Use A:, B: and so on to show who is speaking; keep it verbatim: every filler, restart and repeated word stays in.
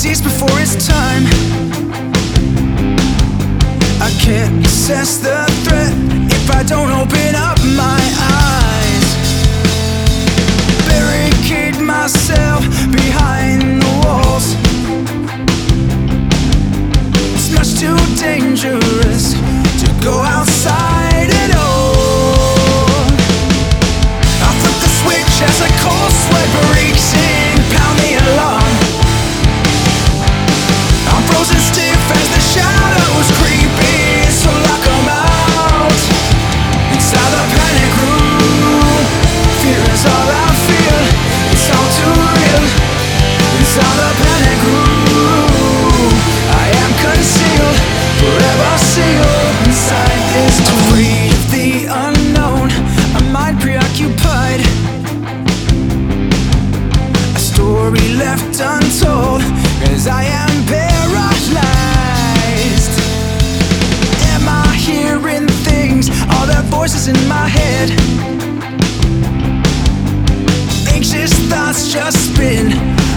A: sees before it's time. I can't assess the threat if I don't open up my eyes. Barricade myself behind the walls. It's much too dangerous to go outside at all. I flip the switch as a cold sweat breaks in, pound the alarm. I'm frozen stiff as the shadows creep in, so lock 'em out. Inside the panic room, fear is all I feel. It's all too real. Inside the panic room, I am concealed, forever sealed inside this tomb. Afraid of the unknown, a mind preoccupied. A story left untold, as I am paralyzed. Am I hearing things? Are there voices in my head? Anxious thoughts just spin